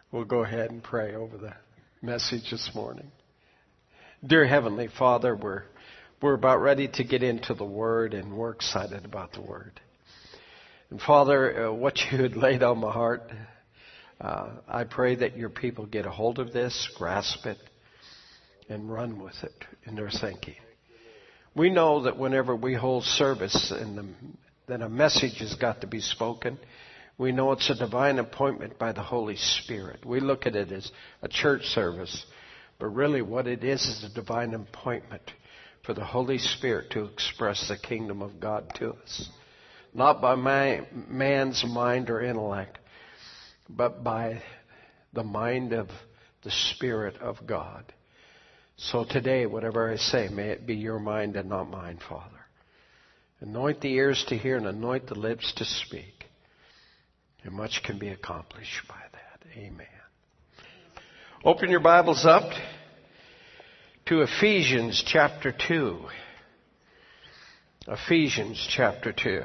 We'll go ahead and pray over the message this morning. Dear Heavenly Father, we're about ready to get into the Word, and we're excited about the Word. And Father, what you had laid on my heart, I pray that your people get a hold of this, grasp it, and run with it in their thinking. We know that whenever we hold service and then a message has got to be spoken, we know it's a divine appointment by the Holy Spirit. We look at it as a church service, but really what it is a divine appointment for the Holy Spirit to express the kingdom of God to us. Not by man's mind or intellect, but by the mind of the Spirit of God. So today, whatever I say, may it be your mind and not mine, Father. Anoint the ears to hear and anoint the lips to speak. And much can be accomplished by that. Amen. Open your Bibles up to Ephesians chapter 2. Ephesians chapter 2.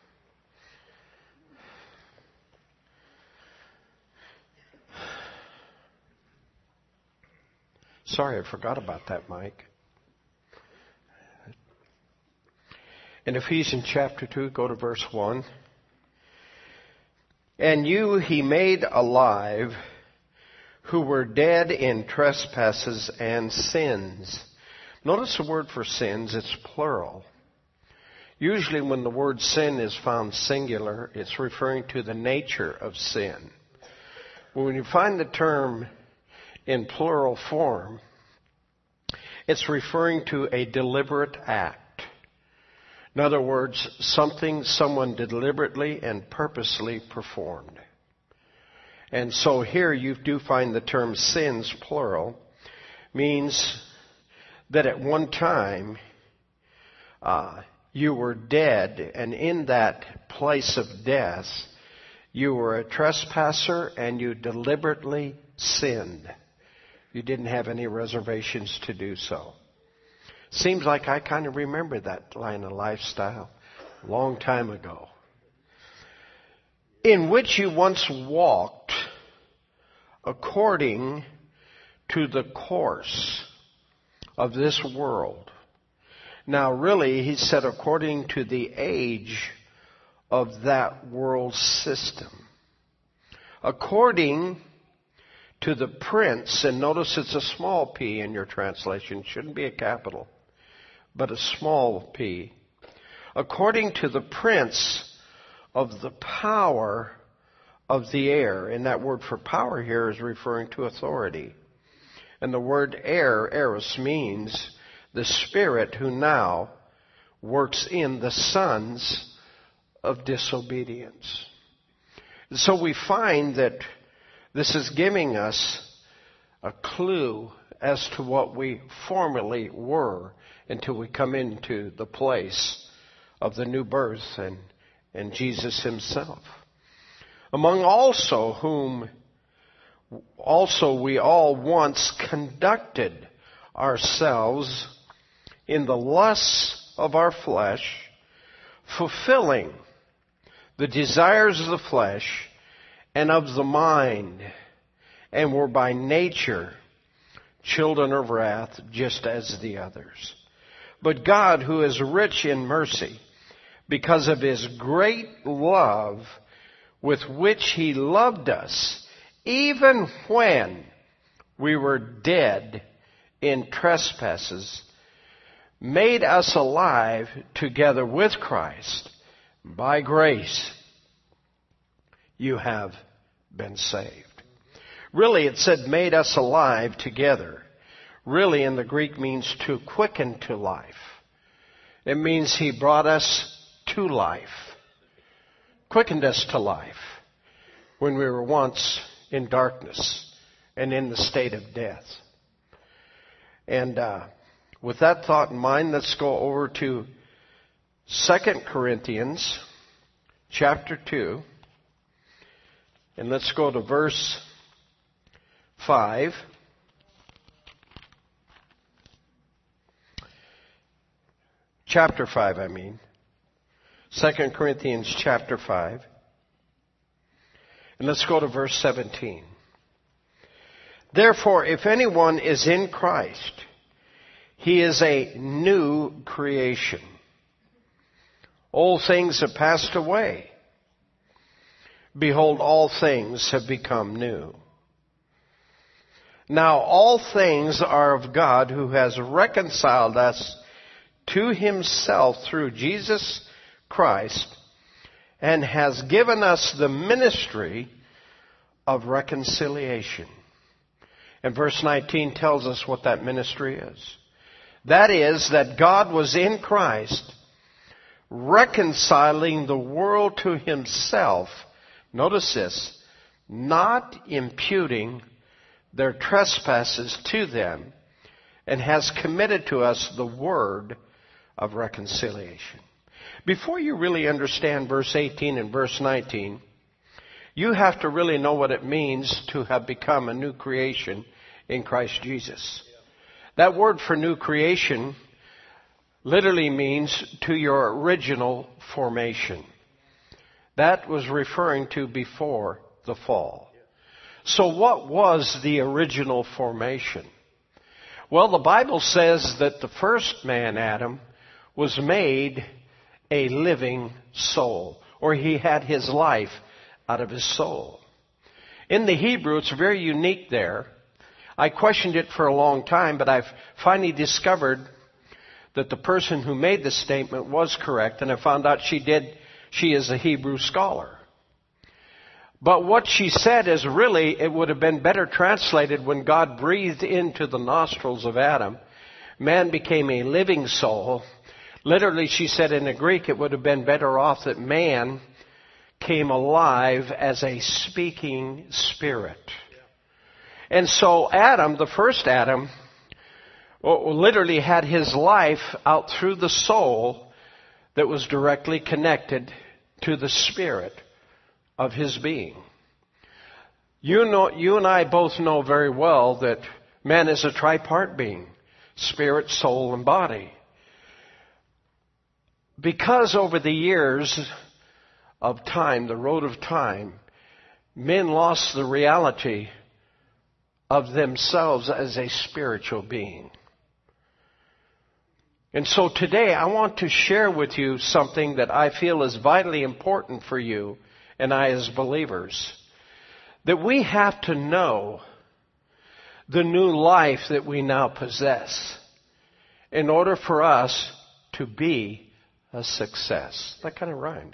Sorry, I forgot about that, Mike. In Ephesians chapter 2, go to verse 1. And you he made alive who were dead in trespasses and sins. Notice the word for sins, it's plural. Usually when the word sin is found singular, it's referring to the nature of sin. When you find the term in plural form, it's referring to a deliberate act. In other words, something someone deliberately and purposely performed. And so here you do find the term sins, plural, means that at one time you were dead, and in that place of death, you were a trespasser and you deliberately sinned. You didn't have any reservations to do so. Seems like I kind of remember that line of lifestyle a long time ago. In which you once walked according to the course of this world. Now really, he said according to the age of that world system. According to the prince, and notice it's a small p in your translation, shouldn't be a capital, but a small p. According to the prince of the power of the air. And that word for power here is referring to authority. And the word air, eros, means the spirit who now works in the sons of disobedience. So we find that this is giving us a clue as to what we formerly were until we come into the place of the new birth and Jesus himself. Among also whom also we all once conducted ourselves in the lusts of our flesh, fulfilling the desires of the flesh and of the mind, and were by nature children of wrath, just as the others. But God, who is rich in mercy, because of his great love with which he loved us, even when we were dead in trespasses, made us alive together with Christ. By grace you have been saved. Really, it said made us alive together. Really, in the Greek, means to quicken to life. It means he brought us to life. Quickened us to life when we were once in darkness and in the state of death. And with that thought in mind, let's go over to 2 Corinthians chapter 2. And let's go to verse 5. Chapter 5, I mean. 2 Corinthians chapter 5. And let's go to verse 17. Therefore, if anyone is in Christ, he is a new creation. Old things have passed away. Behold, all things have become new. Now all things are of God, who has reconciled us to himself through Jesus Christ, and has given us the ministry of reconciliation. And verse 19 tells us what that ministry is. That is, that God was in Christ, reconciling the world to himself. Notice this, not imputing their trespasses to them, and has committed to us the word of reconciliation. Before you really understand verse 18 and verse 19, you have to really know what it means to have become a new creation in Christ Jesus. That word for new creation literally means to your original formation. That was referring to before the fall. So what was the original formation? Well, the Bible says that the first man, Adam, was made a living soul, or he had his life out of his soul. In the Hebrew, it's very unique there. I questioned it for a long time, but I've finally discovered that the person who made the statement was correct, and I found out she is a Hebrew scholar. But what she said is really, it would have been better translated when God breathed into the nostrils of Adam. Man became a living soul. Literally, she said in the Greek, it would have been better off that man came alive as a speaking spirit. And so Adam, the first Adam, literally had his life out through the soul that was directly connected to the spirit of his being. You and I both know very well that man is a tripart being, spirit, soul, and body. Because over the years of time, the road of time, men lost the reality of themselves as a spiritual being. And so today I want to share with you something that I feel is vitally important for you and I as believers. That we have to know the new life that we now possess in order for us to be a success. That kind of rhymes.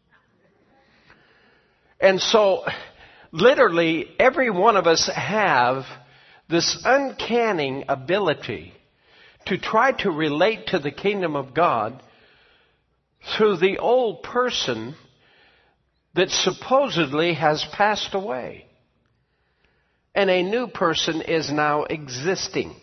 And so, literally, every one of us have this uncanny ability to try to relate to the kingdom of God through the old person that supposedly has passed away. And a new person is now existing.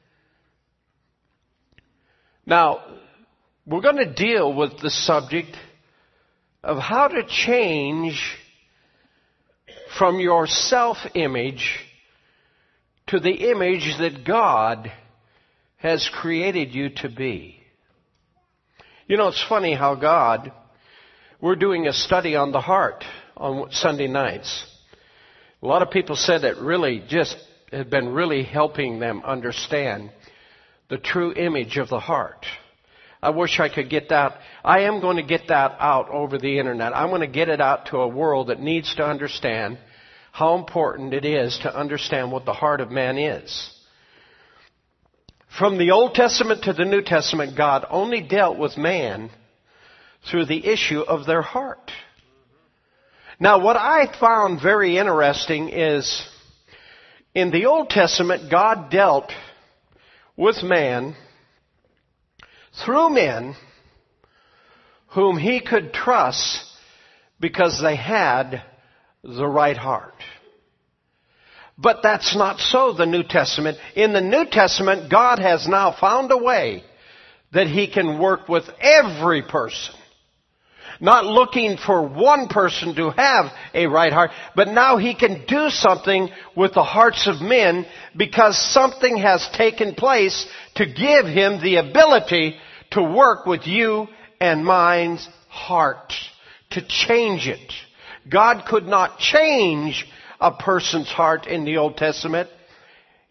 Now, we're going to deal with the subject of how to change from your self-image to the image that God has created you to be. You know, it's funny how God, we're doing a study on the heart on Sunday nights. A lot of people said it really just had been really helping them understand the true image of the heart. I wish I could get that. I am going to get that out over the internet. I'm going to get it out to a world that needs to understand how important it is to understand what the heart of man is. From the Old Testament to the New Testament, God only dealt with man through the issue of their heart. Now, what I found very interesting is in the Old Testament, God dealt with man through men whom he could trust because they had the right heart. But that's not so the New Testament. In the New Testament, God has now found a way that he can work with every person. Not looking for one person to have a right heart, but now he can do something with the hearts of men because something has taken place to give him the ability to work with you and mine's heart, to change it. God could not change a person's heart in the Old Testament,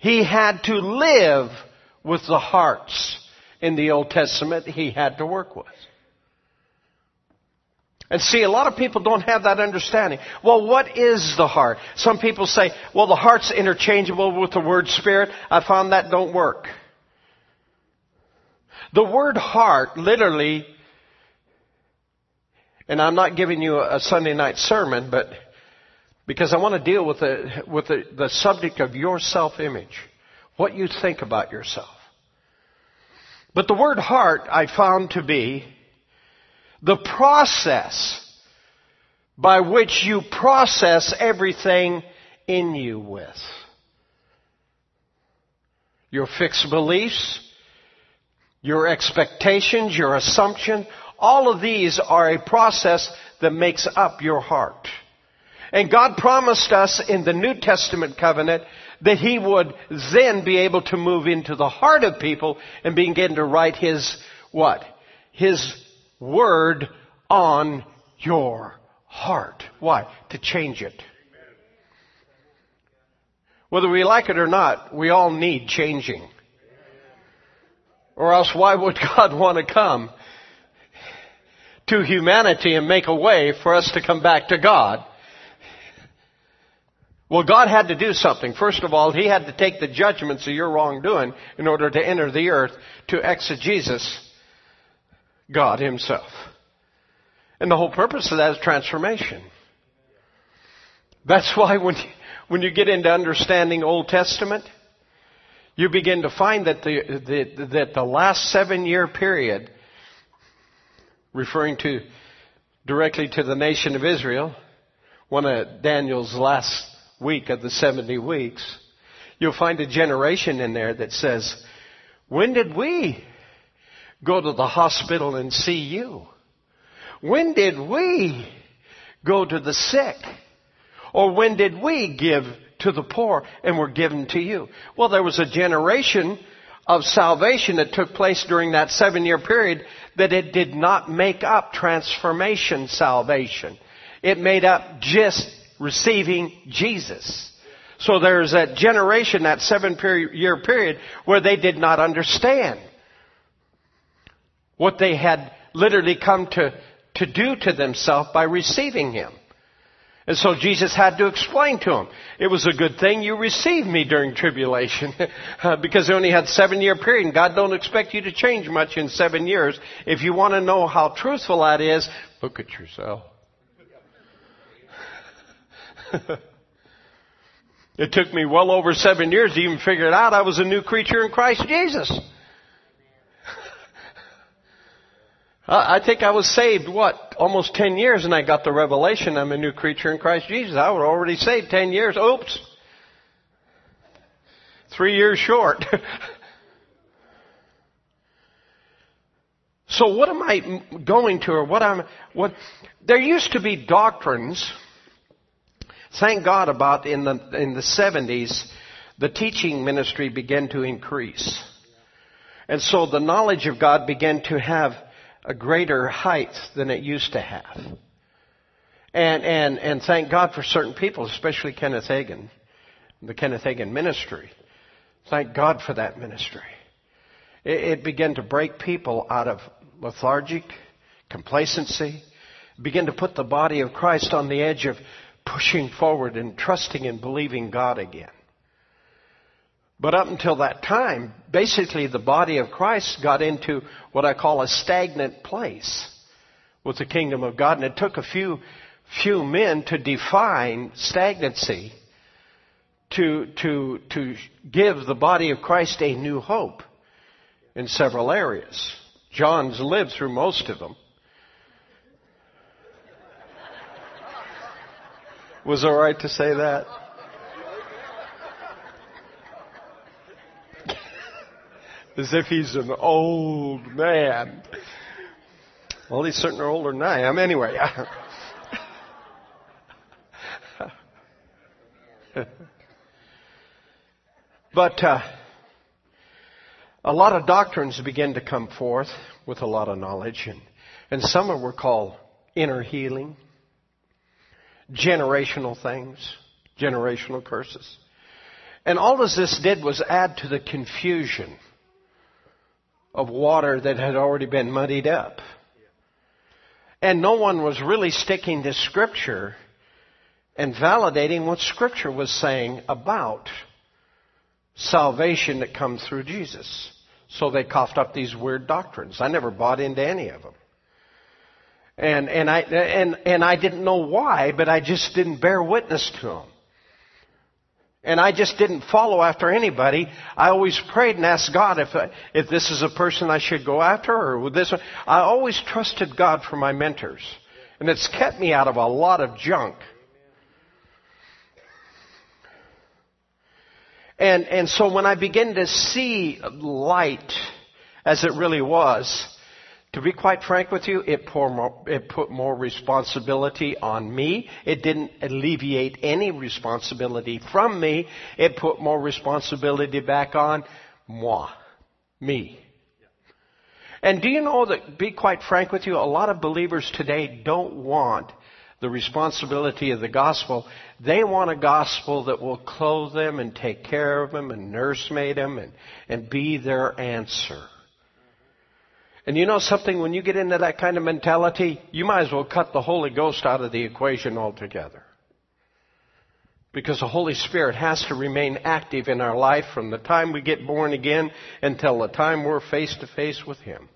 He had to live with the hearts in the Old Testament he had to work with. And see, a lot of people don't have that understanding. Well, what is the heart? Some people say, well, the heart's interchangeable with the word spirit. I found that don't work. The word heart literally, and I'm not giving you a Sunday night sermon, but because I want to deal with the subject of your self-image, what you think about yourself. But the word heart I found to be the process by which you process everything in you with. Your fixed beliefs, your expectations, your assumption, all of these are a process that makes up your heart. And God promised us in the New Testament covenant that He would then be able to move into the heart of people and begin to write His what? His Word on your heart. Why? To change it. Whether we like it or not, we all need changing. Or else why would God want to come to humanity and make a way for us to come back to God? Well, God had to do something. First of all, He had to take the judgments of your wrongdoing in order to enter the earth to exegesis God Himself. And the whole purpose of that is transformation. That's why when you get into understanding Old Testament, you begin to find that the last 7-year period, referring to directly to the nation of Israel, one of Daniel's last week of the 70 weeks, you'll find a generation in there that says, when did we go to the hospital and see you? When did we go to the sick? Or when did we give to the poor and were given to you? Well, there was a generation of salvation that took place during that 7-year period that it did not make up transformation salvation. It made up just receiving Jesus. So there's that generation, that 7-year period, where they did not understand what they had literally come to do to themselves by receiving Him. And so Jesus had to explain to them, it was a good thing you received me during tribulation because they only had 7-year period, and God don't expect you to change much in 7 years. If you want to know how truthful that is, look at yourself. It took me well over 7 years to even figure it out. I was a new creature in Christ Jesus. I think I was saved, almost 10 years, and I got the revelation I'm a new creature in Christ Jesus. I was already saved 10 years. Oops. 3 years short. So what am I going to, or there used to be doctrines, thank God about in the 70s, the teaching ministry began to increase. And so the knowledge of God began to have a greater height than it used to have. And thank God for certain people, especially Kenneth Hagin, the Kenneth Hagin ministry. Thank God for that ministry. It began to break people out of lethargic complacency, begin to put the body of Christ on the edge of pushing forward and trusting and believing God again. But up until that time, basically the body of Christ got into what I call a stagnant place with the kingdom of God. And it took a few men to define stagnancy, to give the body of Christ a new hope in several areas. John's lived through most of them. Was it all right to say that? As if he's an old man. Well, he's certainly older than I am. Anyway. But a lot of doctrines begin to come forth with a lot of knowledge. And some of them were called inner healing, generational things, generational curses. And all of this did was add to the confusion of water that had already been muddied up. And no one was really sticking to Scripture and validating what Scripture was saying about salvation that comes through Jesus. So they coughed up these weird doctrines. I never bought into any of them. And I didn't know why, but I just didn't bear witness to them. And I just didn't follow after anybody. I always prayed and asked God if this is a person I should go after or with this one. I always trusted God for my mentors. And it's kept me out of a lot of junk. And so when I began to see light as it really was, to be quite frank with you, it put more responsibility on me. It didn't alleviate any responsibility from me. It put more responsibility back on me. And do you know that, be quite frank with you, a lot of believers today don't want the responsibility of the gospel. They want a gospel that will clothe them and take care of them and nursemaid them and be their answer. And you know something, when you get into that kind of mentality, you might as well cut the Holy Ghost out of the equation altogether. Because the Holy Spirit has to remain active in our life from the time we get born again until the time we're face to face with Him.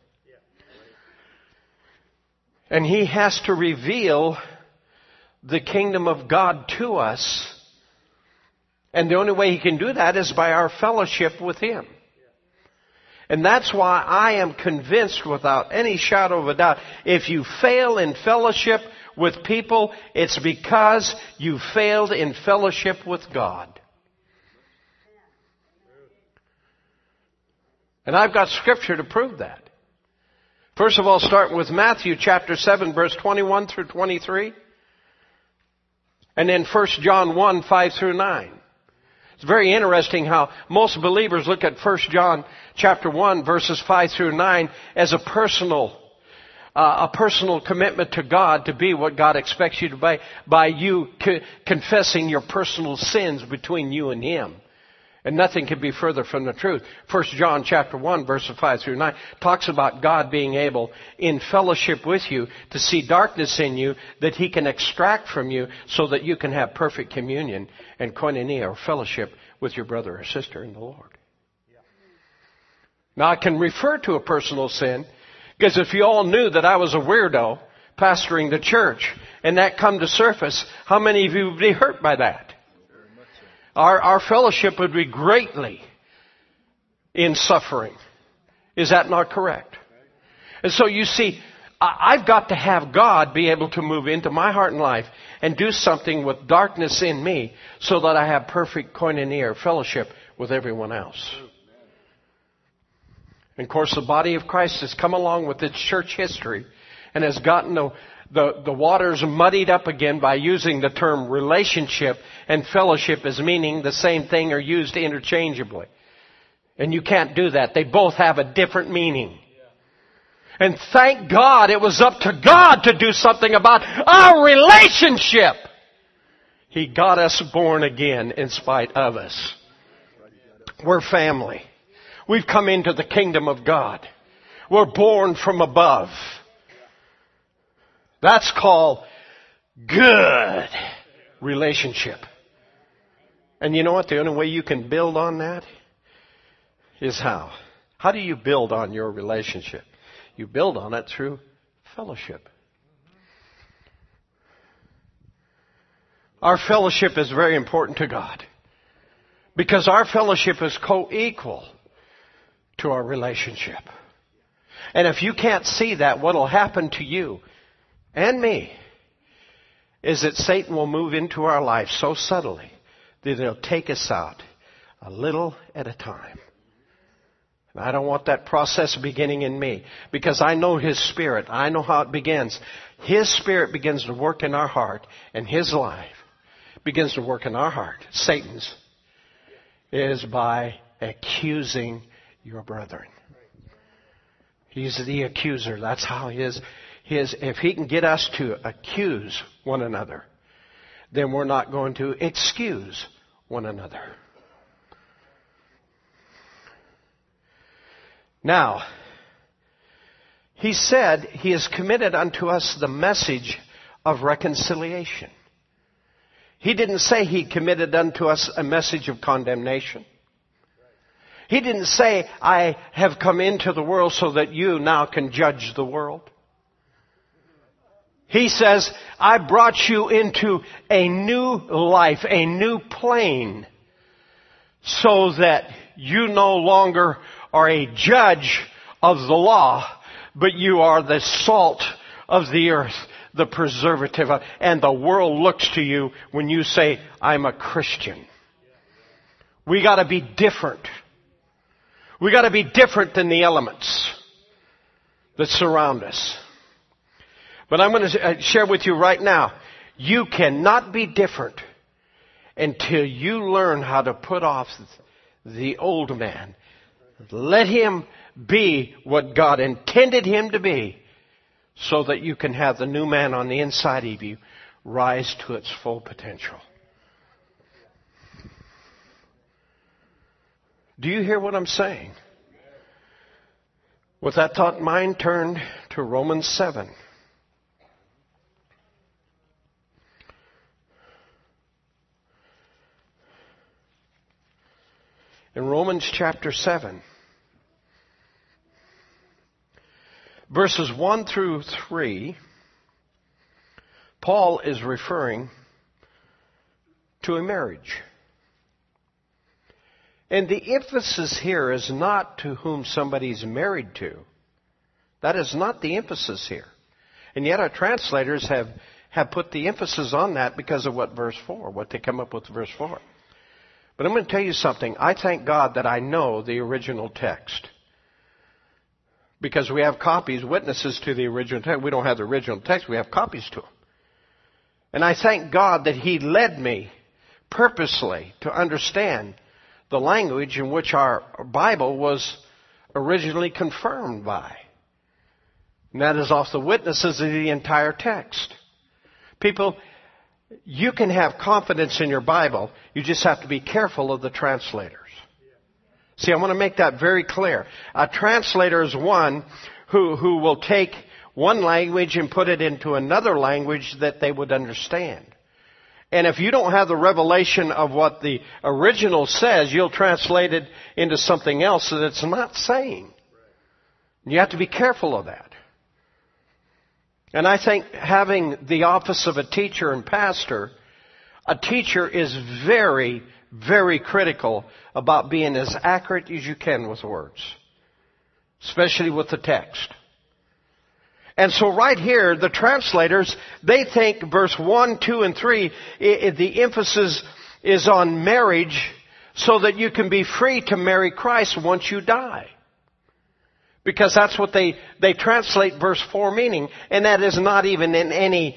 And He has to reveal the kingdom of God to us. And the only way He can do that is by our fellowship with Him. And that's why I am convinced without any shadow of a doubt, if you fail in fellowship with people, it's because you failed in fellowship with God. And I've got Scripture to prove that. First of all, starting with Matthew chapter 7, verse 21 through 23. And then 1 John 1, 5 through 9. It's very interesting how most believers look at 1 John chapter 1 verses 5 through 9 as a personal commitment to God to be what God expects you to be by you confessing your personal sins between you and Him. And nothing can be further from the truth. 1 John chapter 1 verses 5 through 9 talks about God being able in fellowship with you to see darkness in you that He can extract from you so that you can have perfect communion and koinonia or fellowship with your brother or sister in the Lord. Now I can refer to a personal sin because if you all knew that I was a weirdo pastoring the church and that come to surface, how many of you would be hurt by that? Our fellowship would be greatly in suffering. Is that not correct? And so you see, I've got to have God be able to move into my heart and life and do something with darkness in me so that I have perfect koinonia or fellowship with everyone else. And of course, the body of Christ has come along with its church history and has gotten the waters muddied up again by using the term relationship and fellowship as meaning the same thing or used interchangeably. And you can't do that. They both have a different meaning. And thank God it was up to God to do something about our relationship. He got us born again in spite of us. We're family. We've come into the kingdom of God. We're born from above. That's called good relationship. And you know what? The only way you can build on that is how? How do you build on your relationship? You build on it through fellowship. Our fellowship is very important to God because our fellowship is co-equal to our relationship. And if you can't see that, what will happen to you and me is that Satan will move into our life so subtly that he'll take us out a little at a time. And I don't want that process beginning in me because I know His Spirit. I know how it begins. His Spirit begins to work in our heart and His life begins to work in our heart. Satan's is by accusing your brethren. He's the accuser. That's how he is. If he can get us to accuse one another, then we're not going to excuse one another. Now, he said he has committed unto us the message of reconciliation. He didn't say he committed unto us a message of condemnation. He didn't say, I have come into the world so that you now can judge the world. He says, I brought you into a new life, a new plane, so that you no longer are a judge of the law, but you are the salt of the earth, the preservative, and the world looks to you when you say, I'm a Christian. We got to be different. We got to be different than the elements that surround us. But I'm going to share with you right now, you cannot be different until you learn how to put off the old man. Let him be what God intended him to be, so that you can have the new man on the inside of you rise to its full potential. Do you hear what I'm saying? With that thought in mind, turn to Romans 7. In Romans chapter 7, verses 1 through 3, Paul is referring to a marriage. And the emphasis here is not to whom somebody's married to. That is not the emphasis here. And yet our translators have put the emphasis on that because of what they come up with verse 4. But I'm going to tell you something. I thank God that I know the original text. Because we have copies, witnesses to the original text. We don't have the original text, we have copies to them. And I thank God that He led me purposely to understand the language in which our Bible was originally confirmed by. And that is off the witnesses of the entire text. People, you can have confidence in your Bible. You just have to be careful of the translators. See, I want to make that very clear. A translator is one who will take one language and put it into another language that they would understand. And if you don't have the revelation of what the original says, you'll translate it into something else that it's not saying. You have to be careful of that. And I think having the office of a teacher and pastor, a teacher is very, very critical about being as accurate as you can with words, especially with the text. And so right here, the translators, they think verse 1, 2, and 3, the emphasis is on marriage so that you can be free to marry Christ once you die. Because that's what they translate verse 4 meaning, and that is not even in any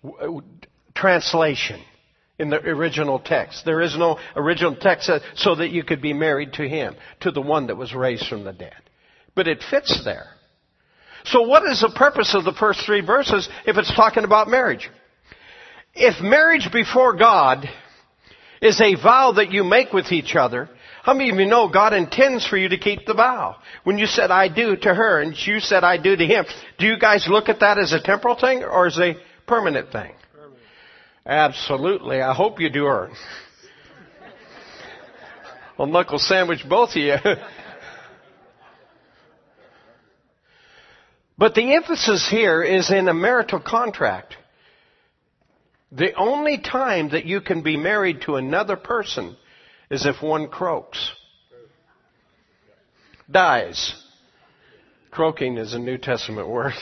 translation in the original text. There is no original text so that you could be married to Him, to the one that was raised from the dead. But it fits there. So what is the purpose of the first 3 verses if it's talking about marriage? If marriage before God is a vow that you make with each other, how many of you know God intends for you to keep the vow? When you said, I do to her, and you said, I do to him, do you guys look at that as a temporal thing or as a permanent thing? Permanent. Absolutely. I hope you do her. I'll knuckle sandwich both of you. But the emphasis here is in a marital contract. The only time that you can be married to another person is if one croaks. Dies. Croaking is a New Testament word.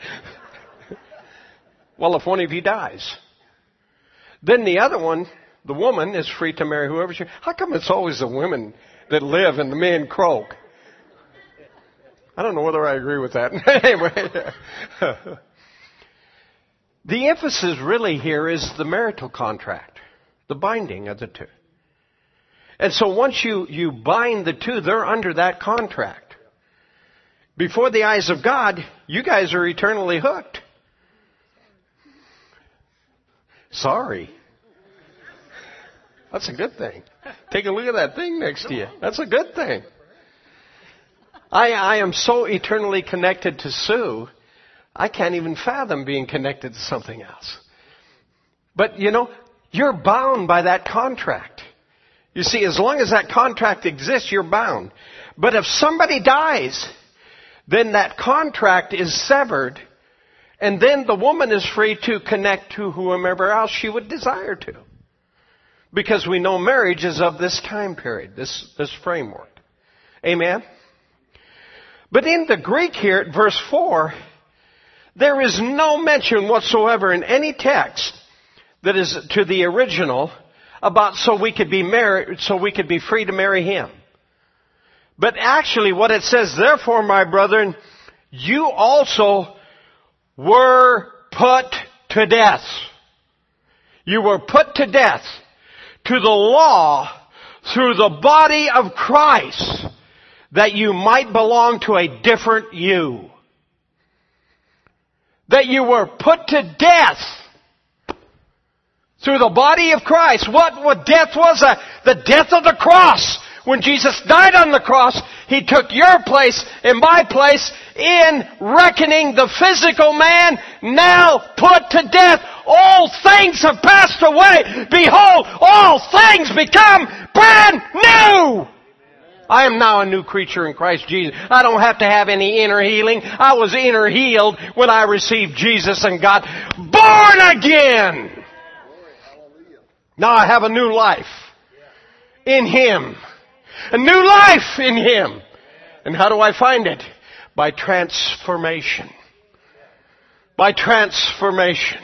Well, if one of you dies. Then the other one, the woman, is free to marry whoever she... How come it's always the women that live and the men croak? I don't know whether I agree with that. Anyway. The emphasis really here is the marital contract. The binding of the two. And so once you bind the two, they're under that contract. Before the eyes of God, you guys are eternally hooked. Sorry. That's a good thing. Take a look at that thing next to you. That's a good thing. I am so eternally connected to Sue, I can't even fathom being connected to something else. But, you're bound by that contract. You see, as long as that contract exists, you're bound. But if somebody dies, then that contract is severed, and then the woman is free to connect to whomever else she would desire to. Because we know marriage is of this time period, this framework. Amen? But in the Greek here, at verse 4, there is no mention whatsoever in any text that is to the original about so we could be married, so we could be free to marry him. But actually what it says, therefore, my brethren, you also were put to death. You were put to death to the law through the body of Christ, that you might belong to a different you. That you were put to death through the body of Christ. What death was? The death of the cross. When Jesus died on the cross, He took your place and my place in reckoning the physical man now put to death. All things have passed away. Behold, all things become brand new. I am now a new creature in Christ Jesus. I don't have to have any inner healing. I was inner healed when I received Jesus and got born again. Now I have a new life in Him. A new life in Him. And how do I find it? By transformation. By transformation.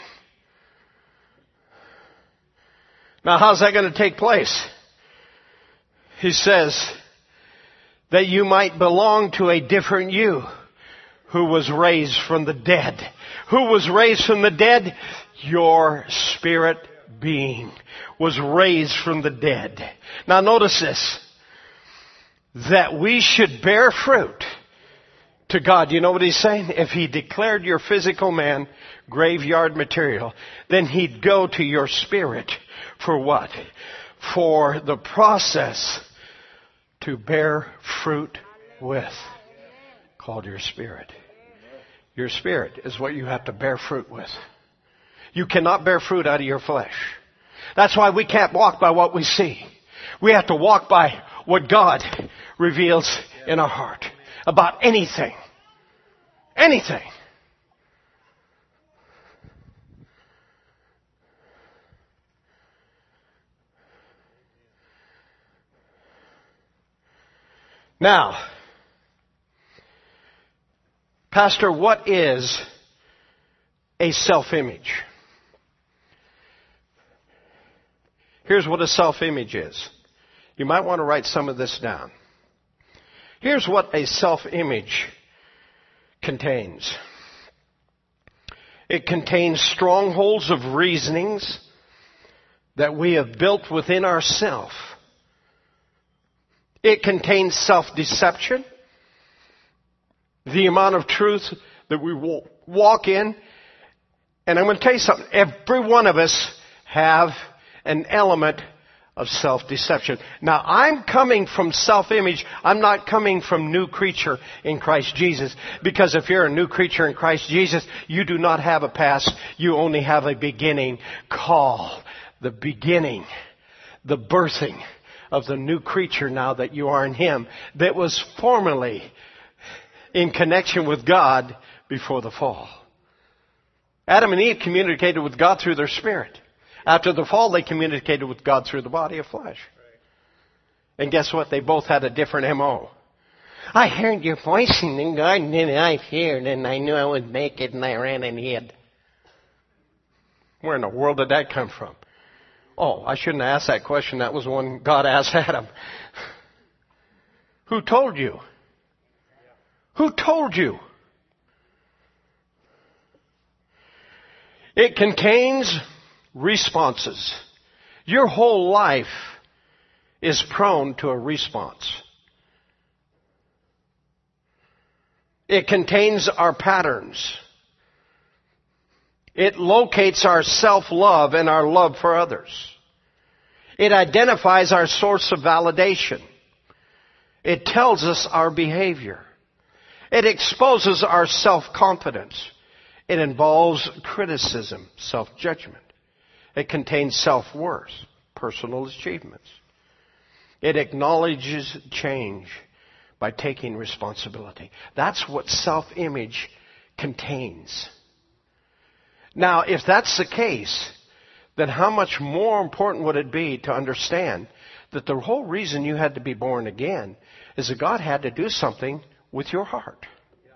Now how's that going to take place? He says that you might belong to a different you who was raised from the dead. Who was raised from the dead? Your spirit being was raised from the dead. Now notice this. That we should bear fruit to God. You know what He's saying? If He declared your physical man graveyard material, then He'd go to your spirit for what? For the process to bear fruit with, called your spirit. Your spirit is what you have to bear fruit with. You cannot bear fruit out of your flesh. That's why we can't walk by what we see. We have to walk by what God reveals in our heart about anything. Anything. Now, Pastor, what is a self-image? Here's what a self-image is. You might want to write some of this down. Here's what a self-image contains. It contains strongholds of reasonings that we have built within ourselves. It contains self-deception, the amount of truth that we walk in. And I'm going to tell you something. Every one of us have an element of self-deception. Now, I'm coming from self-image. I'm not coming from new creature in Christ Jesus. Because if you're a new creature in Christ Jesus, you do not have a past. You only have a beginning. Call the beginning, the birthing of the new creature now that you are in Him, that was formerly in connection with God before the fall. Adam and Eve communicated with God through their spirit. After the fall, they communicated with God through the body of flesh. And guess what? They both had a different M.O. I heard your voice in the garden and I feared and I knew I would make it and I ran and hid. Where in the world did that come from? Oh, I shouldn't have asked that question. That was one God asked Adam. Who told you? Who told you? It contains responses. Your whole life is prone to a response. It contains our patterns. It locates our self-love and our love for others. It identifies our source of validation. It tells us our behavior. It exposes our self-confidence. It involves criticism, self-judgment. It contains self-worth, personal achievements. It acknowledges change by taking responsibility. That's what self-image contains. Now, if that's the case, then how much more important would it be to understand that the whole reason you had to be born again is that God had to do something with your heart.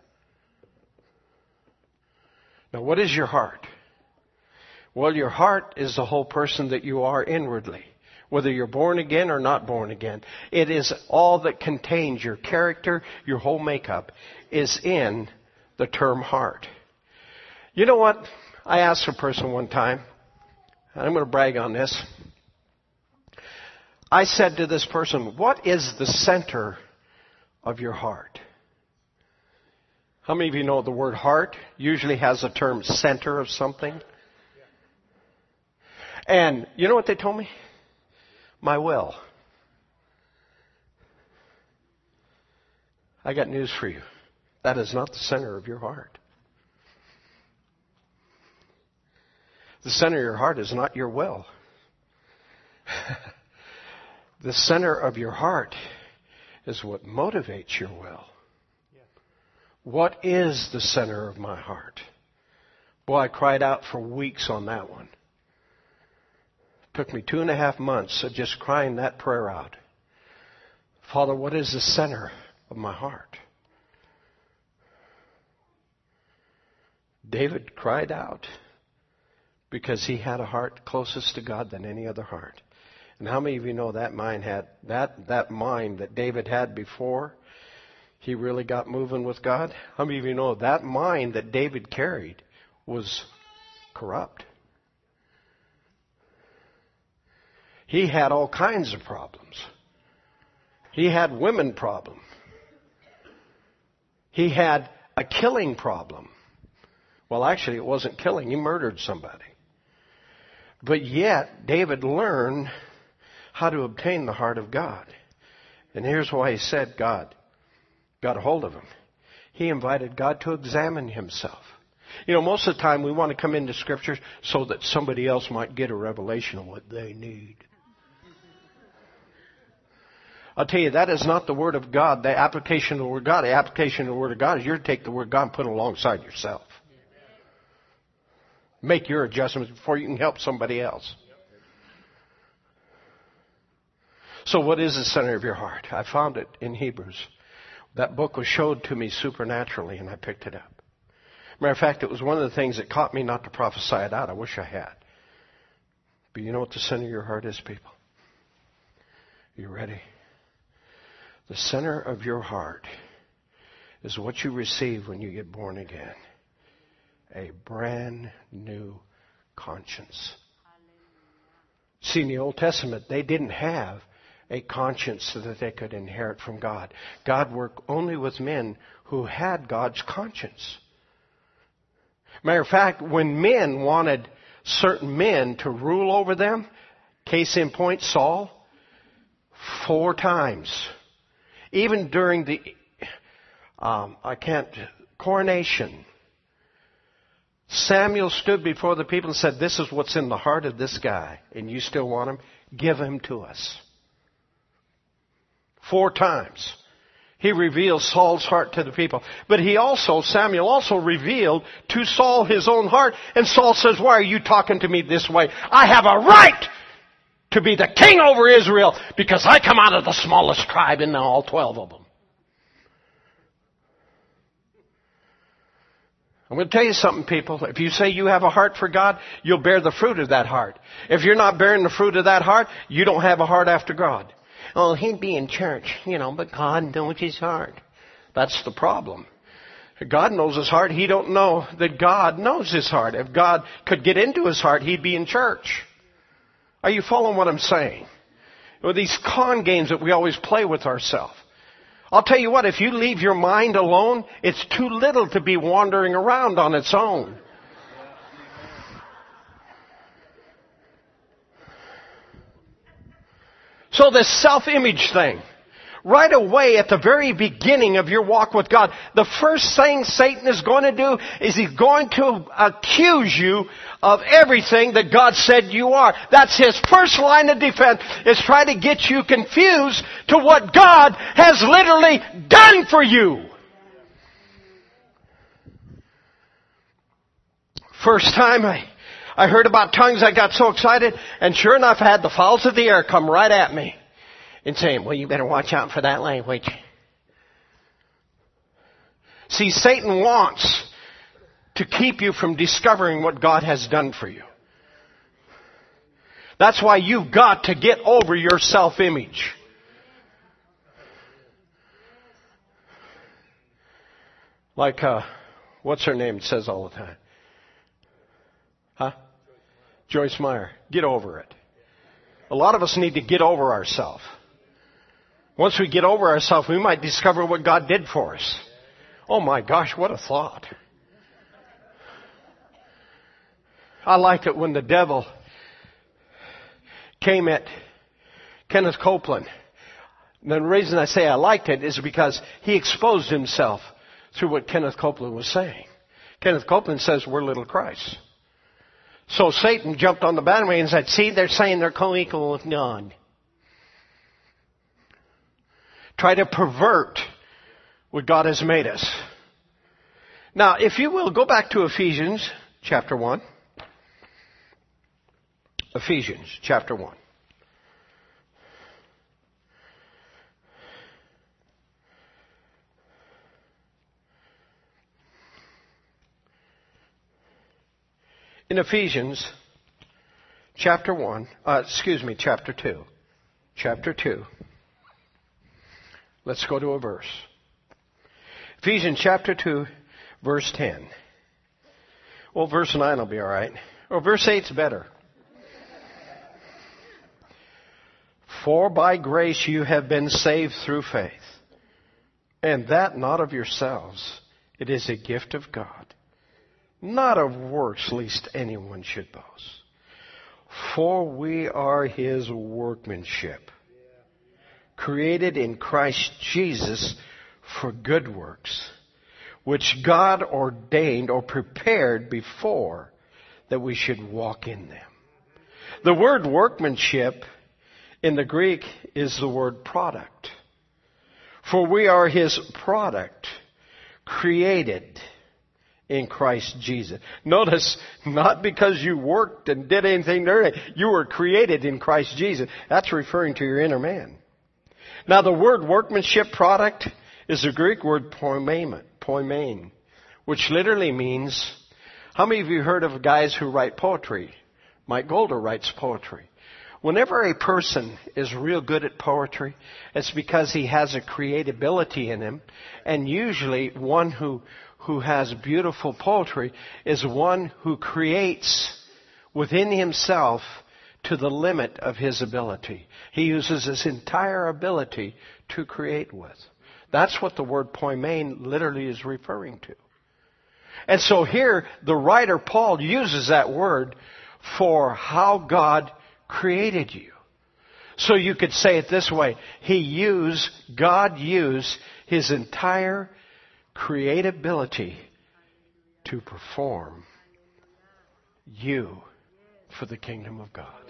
Now, what is your heart? Well, your heart is the whole person that you are inwardly. Whether you're born again or not born again. It is all that contains your character, your whole makeup is in the term heart. You know what? I asked a person one time, and I'm going to brag on this. I said to this person, what is the center of your heart? How many of you know the word heart usually has the term center of something? And you know what they told me? My will. I got news for you. That is not the center of your heart. The center of your heart is not your will. The center of your heart is what motivates your will. What is the center of my heart? Boy, I cried out for weeks on that one. Took me 2.5 months of just crying that prayer out. Father, what is the center of my heart? David cried out because he had a heart closest to God than any other heart. And how many of you know that mind had that mind that David had before he really got moving with God? How many of you know that mind that David carried was corrupt? He had all kinds of problems. He had women problem. He had a killing problem. Well, actually, it wasn't killing. He murdered somebody. But yet, David learned how to obtain the heart of God. And here's why he said God got a hold of him. He invited God to examine himself. You know, most of the time we want to come into Scripture so that somebody else might get a revelation of what they need. I'll tell you, that is not the Word of God. The application of the Word of God. The application of the Word of God is you're to take the Word of God and put it alongside yourself. Make your adjustments before you can help somebody else. So what is the center of your heart? I found it in Hebrews. That book was showed to me supernaturally, and I picked it up. Matter of fact, it was one of the things that caught me not to prophesy it out. I wish I had. But you know what the center of your heart is, people? You ready? The center of your heart is what you receive when you get born again. A brand new conscience. See, in the Old Testament, they didn't have a conscience so that they could inherit from God. God worked only with men who had God's conscience. Matter of fact, when men wanted certain men to rule over them, case in point, Saul, 4 times. Even during the coronation, Samuel stood before the people and said, this is what's in the heart of this guy, and you still want him? Give him to us. 4 times. He revealed Saul's heart to the people. But Samuel also revealed to Saul his own heart. And Saul says, why are you talking to me this way? I have a right to be the king over Israel because I come out of the smallest tribe in all 12 of them. I'm going to tell you something, people. If you say you have a heart for God, you'll bear the fruit of that heart. If you're not bearing the fruit of that heart, you don't have a heart after God. Oh, he'd be in church, but God knows his heart. That's the problem. God knows his heart. He don't know that God knows his heart. If God could get into his heart, he'd be in church. Are you following what I'm saying? These con games that we always play with ourselves. I'll tell you what, if you leave your mind alone, it's too little to be wandering around on its own. So this self-image thing, Right away at the very beginning of your walk with God, the first thing Satan is going to do is he's going to accuse you of everything that God said you are. That's his first line of defense, is try to get you confused to what God has literally done for you. First time I heard about tongues, I got so excited, and sure enough, I had the fowls of the air come right at me and saying, well, you better watch out for that language. See, Satan wants to keep you from discovering what God has done for you. That's why you've got to get over your self-image. Like, what's her name says all the time? Huh? Joyce Meyer. Get over it. A lot of us need to get over ourselves. Once we get over ourselves, we might discover what God did for us. Oh my gosh, what a thought. I liked it when the devil came at Kenneth Copeland. And the reason I say I liked it is because he exposed himself through what Kenneth Copeland was saying. Kenneth Copeland says we're little Christ. So Satan jumped on the bandwagon and said, see, they're saying they're co-equal with God. Try to pervert what God has made us. Now, if you will, go back to Ephesians chapter 1. Ephesians chapter 1. In Ephesians chapter 2. Chapter 2. Let's go to a verse. Ephesians chapter 2, verse 10. Well, verse 9 will be all right. Or verse 8's better. For by grace you have been saved through faith, and that not of yourselves. It is a gift of God, not of works, lest anyone should boast. For we are his workmanship, created in Christ Jesus for good works, which God ordained or prepared before that we should walk in them. The word workmanship in the Greek is the word product. For we are his product, created in Christ Jesus. Notice, not because you worked and did anything dirty. You were created in Christ Jesus. That's referring to your inner man. Now, the word workmanship, product, is the Greek word poimen, which literally means, how many of you heard of guys who write poetry? Mike Golder writes poetry. Whenever a person is real good at poetry, it's because he has a creatability in him. And usually one who has beautiful poetry is one who creates within himself to the limit of his ability. He uses his entire ability to create with. That's what the word poimen literally is referring to. And so here, the writer Paul uses that word for how God created you. So you could say it this way. God used his entire creatability to perform you for the kingdom of God.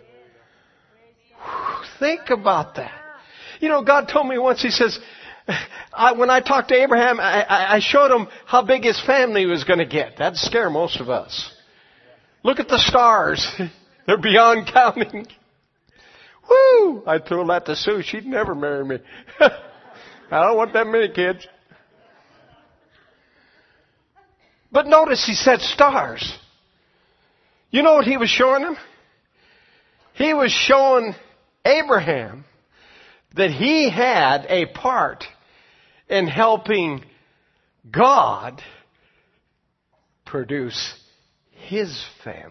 Think about that. You know, God told me once, he says, when I talked to Abraham, I showed him how big his family was going to get. That'd scare most of us. Look at the stars. They're beyond counting. Woo! I told that to Sue. She'd never marry me. I don't want that many kids. But notice he said stars. You know what he was showing him? He was showing Abraham that he had a part in helping God produce his family.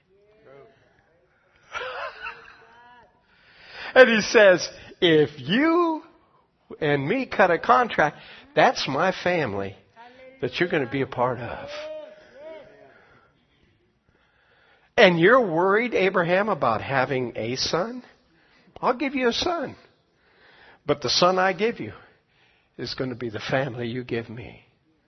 And he says, if you and me cut a contract, that's my family that you're going to be a part of. And you're worried, Abraham, about having a son? I'll give you a son. But the son I give you is going to be the family you give me.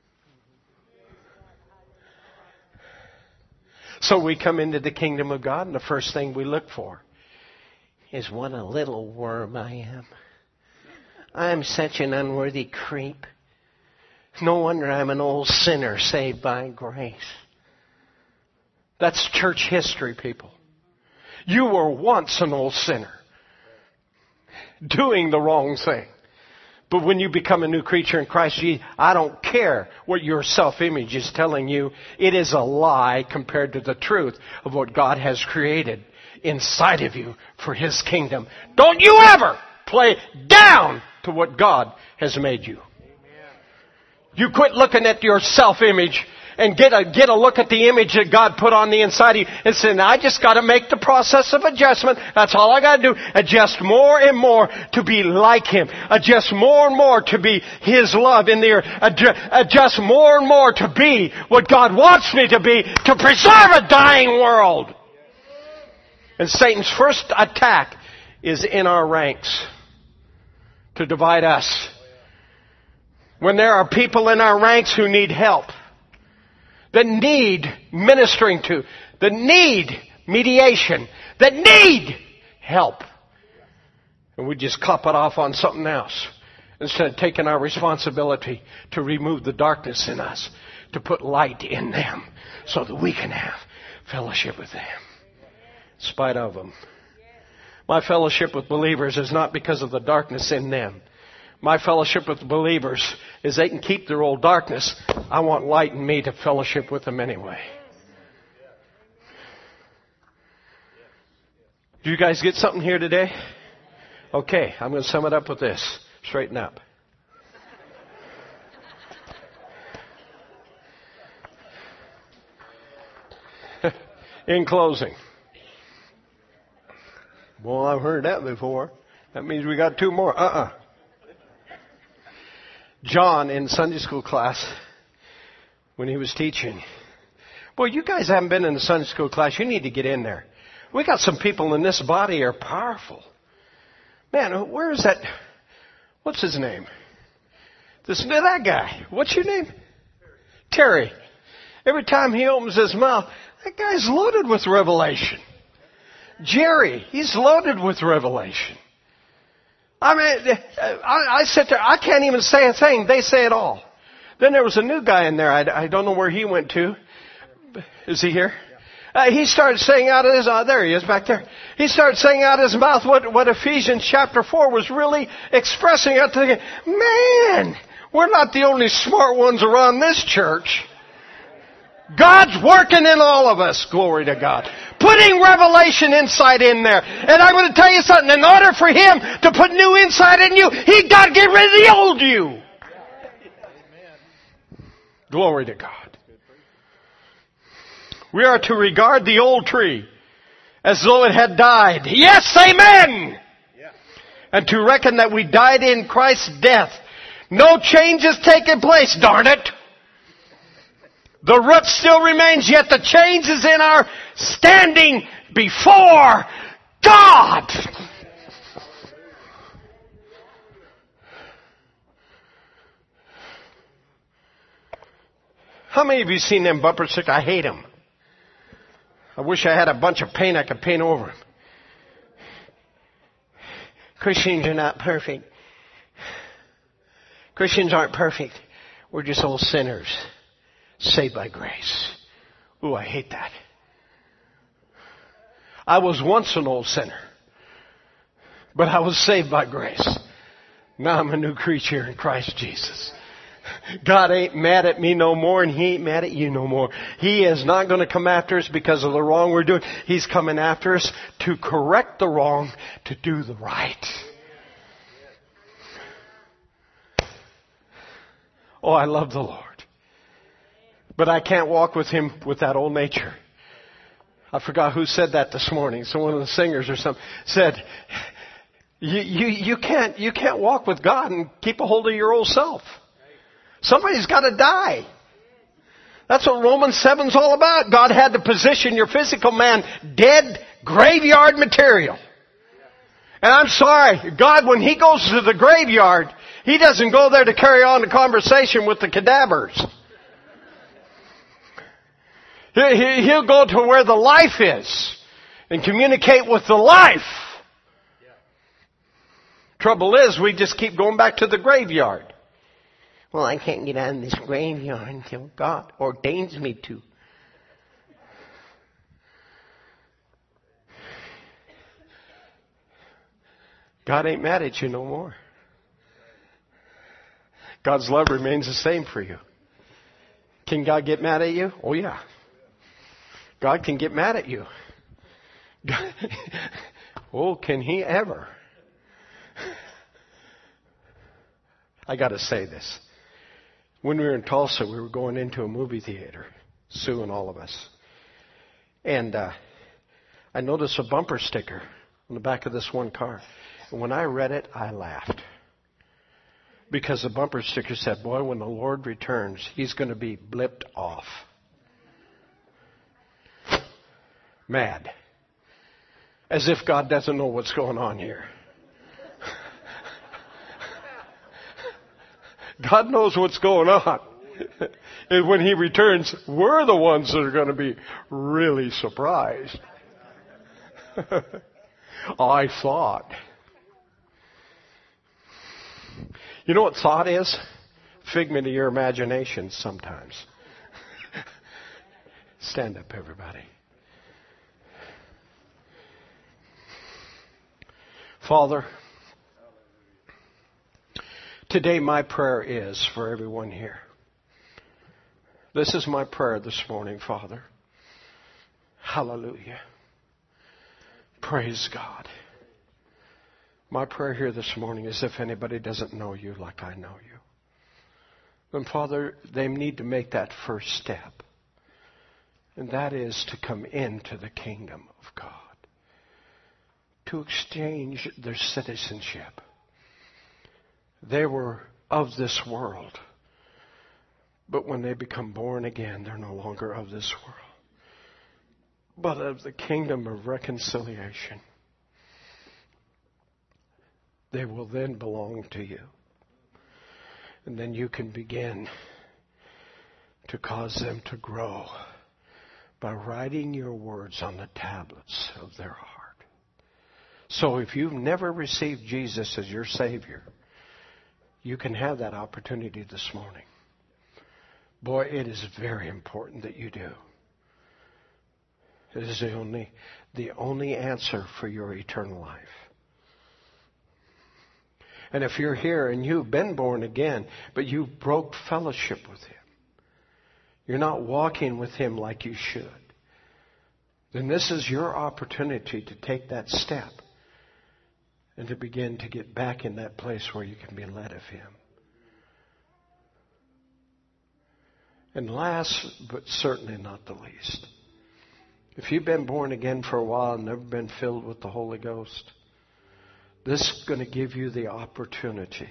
So we come into the kingdom of God, and the first thing we look for is what a little worm I am. I'm such an unworthy creep. No wonder I'm an old sinner saved by grace. That's church history, people. You were once an old sinner, doing the wrong thing. But when you become a new creature in Christ Jesus, I don't care what your self-image is telling you. It is a lie compared to the truth of what God has created inside of you for His kingdom. Don't you ever play down to what God has made you. You quit looking at your self-image and get a look at the image that God put on the inside of you and say, now I just got to make the process of adjustment. That's all I got to do. Adjust more and more to be like Him. Adjust more and more to be His love in the earth. Adjust more and more to be what God wants me to be, to preserve a dying world. And Satan's first attack is in our ranks to divide us. When there are people in our ranks who need help, that need ministering to, that need mediation, that need help. And we just cop it off on something else instead of taking our responsibility to remove the darkness in us, to put light in them so that we can have fellowship with them in spite of them. My fellowship with believers is not because of the darkness in them. My fellowship with believers is they can keep their old darkness. I want light in me to fellowship with them anyway. Do you guys get something here today? Okay, I'm going to sum it up with this. Straighten up. In closing. Well, I've heard that before. That means we got two more. John in Sunday school class, when he was teaching. Boy, you guys haven't been in the Sunday school class. You need to get in there. We got some people in this body are powerful. Man, where is that? What's his name? That guy. What's your name? Terry. Every time he opens his mouth, that guy's loaded with revelation. Jerry, he's loaded with revelation. I mean, I sit there, I can't even say a thing. They say it all. Then there was a new guy in there. I don't know where he went to. Is he here? He started saying out of his, there he is back there. He started saying out of his mouth what Ephesians chapter 4 was really expressing. I'm thinking, man, we're not the only smart ones around this church. God's working in all of us. Glory to God. Putting revelation insight in there. And I'm going to tell you something. In order for Him to put new insight in you, He got to get rid of the old you. Glory to God. We are to regard the old tree as though it had died. Yes, amen. And to reckon that we died in Christ's death. No change has taken place, darn it. The root still remains, yet the change is in our standing before God. How many of you seen them bumper stickers? I hate them. I wish I had a bunch of paint I could paint over them. Christians are not perfect. Christians aren't perfect. We're just old sinners. Saved by grace. Ooh, I hate that. I was once an old sinner, but I was saved by grace. Now I'm a new creature in Christ Jesus. God ain't mad at me no more, and He ain't mad at you no more. He is not going to come after us because of the wrong we're doing. He's coming after us to correct the wrong, to do the right. Oh, I love the Lord. But I can't walk with Him with that old nature. I forgot who said that this morning. So one of the singers or something said, you can't walk with God and keep a hold of your old self. Somebody's got to die. That's what Romans 7's all about. God had to position your physical man dead, graveyard material. And I'm sorry, God, when He goes to the graveyard, He doesn't go there to carry on the conversation with the cadavers. He'll go to where the life is and communicate with the life. Trouble is, we just keep going back to the graveyard. Well, I can't get out of this graveyard until God ordains me to. God ain't mad at you no more. God's love remains the same for you. Can God get mad at you? Oh yeah. God can get mad at you. Oh, can He ever? I got to say this. When we were in Tulsa, we were going into a movie theater, Sue and all of us. And I noticed a bumper sticker on the back of this one car. And when I read it, I laughed. Because the bumper sticker said, boy, when the Lord returns, He's going to be blipped off. Mad. As if God doesn't know what's going on here. God knows what's going on. And when He returns, we're the ones that are going to be really surprised. I thought. You know what thought is? Figment of your imagination sometimes. Stand up, everybody. Father, today my prayer is for everyone here. This is my prayer this morning, Father. Hallelujah. Praise God. My prayer here this morning is if anybody doesn't know You like I know You, then Father, they need to make that first step. And that is to come into the kingdom of God. To exchange their citizenship. They were of this world. But when they become born again, they're no longer of this world, but of the kingdom of reconciliation. They will then belong to You. And then You can begin to cause them to grow by writing Your words on the tablets of their heart. So if you've never received Jesus as your Savior, you can have that opportunity this morning. Boy, it is very important that you do. It is the only answer for your eternal life. And if you're here and you've been born again, but you broke fellowship with Him, you're not walking with Him like you should, then this is your opportunity to take that step and to begin to get back in that place where you can be led of Him. And last, but certainly not the least, if you've been born again for a while and never been filled with the Holy Ghost, this is going to give you the opportunity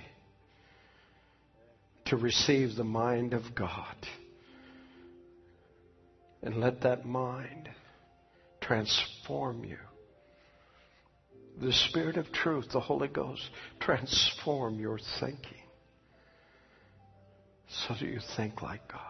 to receive the mind of God. And let that mind transform you. The Spirit of truth, the Holy Ghost, transform your thinking so that you think like God.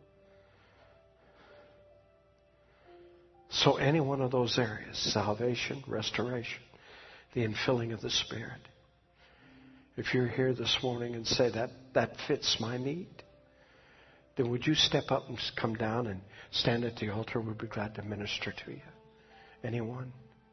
So any one of those areas, salvation, restoration, the infilling of the Spirit. If you're here this morning and say that fits my need, then would you step up and come down and stand at the altar? We'd be glad to minister to you. Anyone?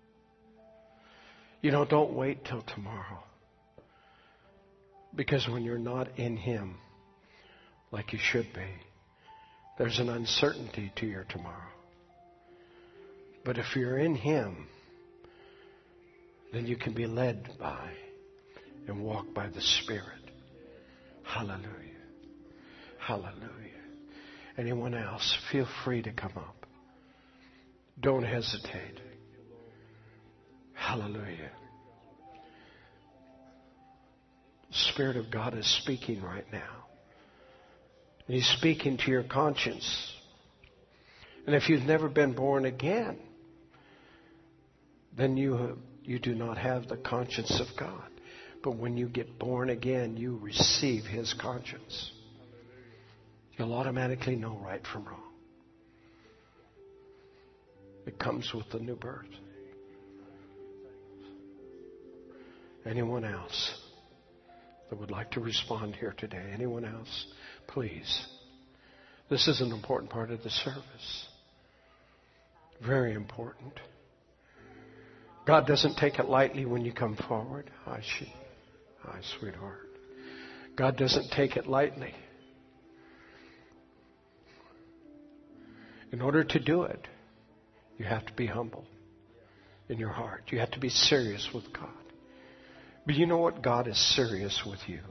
You know, don't wait till tomorrow. Because when you're not in Him like you should be, there's an uncertainty to your tomorrow. But if you're in Him, then you can be led by and walk by the Spirit. Hallelujah. Hallelujah. Anyone else, feel free to come up. Don't hesitate. Hallelujah. The Spirit of God is speaking right now. He's speaking to your conscience. And if you've never been born again, then you you do not have the conscience of God. But when you get born again, you receive His conscience. You'll automatically know right from wrong. It comes with the new birth. Anyone else that would like to respond here today? Anyone else? Please. This is an important part of the service. Very important. God doesn't take it lightly when you come forward. Hi, sweetheart. God doesn't take it lightly. In order to do it, you have to be humble in your heart. You have to be serious with God. But you know what? God is serious with you.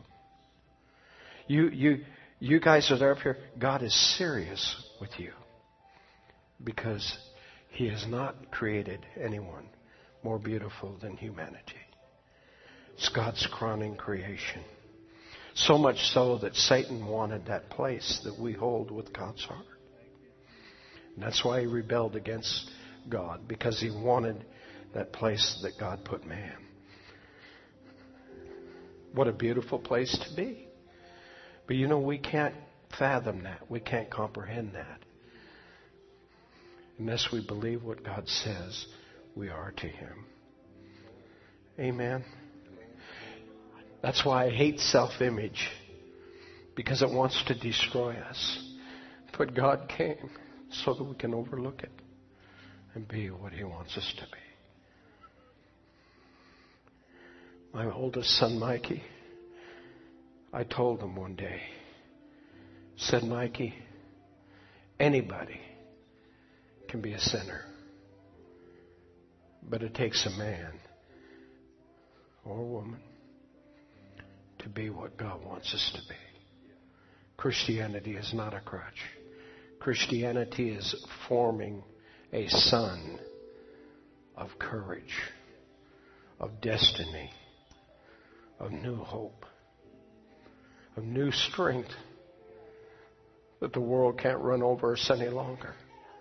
You guys are there up here. God is serious with you. Because He has not created anyone more beautiful than humanity. It's God's crowning creation. So much so that Satan wanted that place that we hold with God's heart. And that's why he rebelled against God, because he wanted that place that God put man. What a beautiful place to be. But you know, we can't fathom that. We can't comprehend that. Unless we believe what God says we are to Him. Amen. That's why I hate self-image. Because it wants to destroy us. But God came so that we can overlook it and be what He wants us to be. My oldest son, Mikey, I told him one day, said, Mikey, anybody can be a sinner. But it takes a man or a woman to be what God wants us to be. Christianity is not a crutch. Christianity is forming a son of courage, of destiny, of new hope, of new strength that the world can't run over us any longer.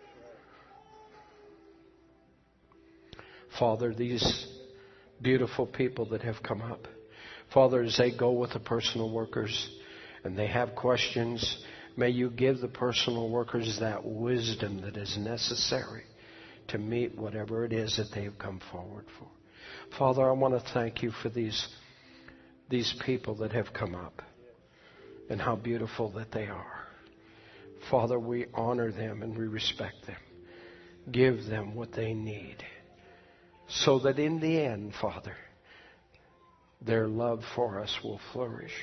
Father, these beautiful people that have come up, Father, as they go with the personal workers and they have questions, may you give the personal workers that wisdom that is necessary to meet whatever it is that they have come forward for. Father, I want to thank you for these people that have come up and how beautiful that they are. Father, we honor them and we respect them. Give them what they need so that in the end, Father, their love for us will flourish.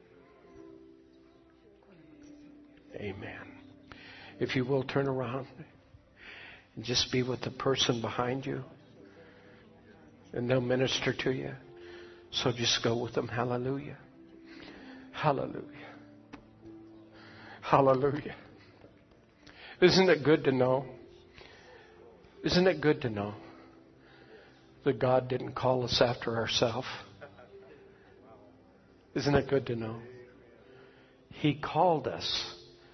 Amen. If you will, turn around and just be with the person behind you, and they'll minister to you. So just go with them. Hallelujah. Hallelujah. Hallelujah. Isn't it good to know? Isn't it good to know that God didn't call us after ourselves? Isn't it good to know? He called us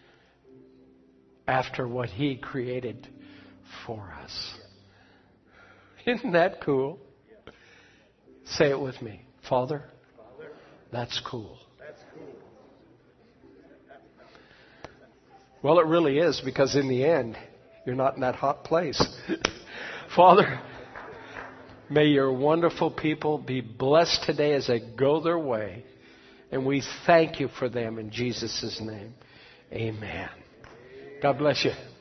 after what He created for us. Isn't that cool? Say it with me. Father, that's cool. Well, it really is, because in the end, you're not in that hot place. Father, may your wonderful people be blessed today as they go their way. And we thank you for them in Jesus' name. Amen. God bless you.